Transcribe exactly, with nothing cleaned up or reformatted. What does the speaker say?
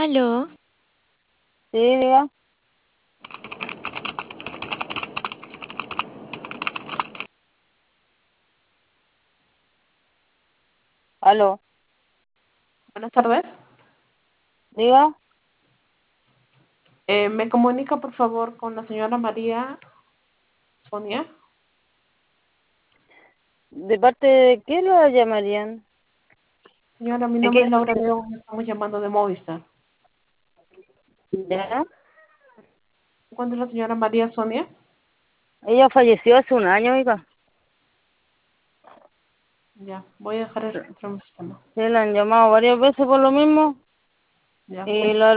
Aló, Sí, diga. Aló, Buenas tardes. diga. Eh, ¿me comunica, por favor, con la señora María Sonia? ¿De parte de qué lo llamarían? Señora, mi ¿De nombre qué? es Laura León, estamos llamando de Movistar. ¿Ya? ¿Cuándo es la señora María Sonia? Ella falleció hace un año, oiga. Ya, voy a dejar el registro en el sistema. Se la han llamado varias veces por lo mismo. Ya, Y muchas la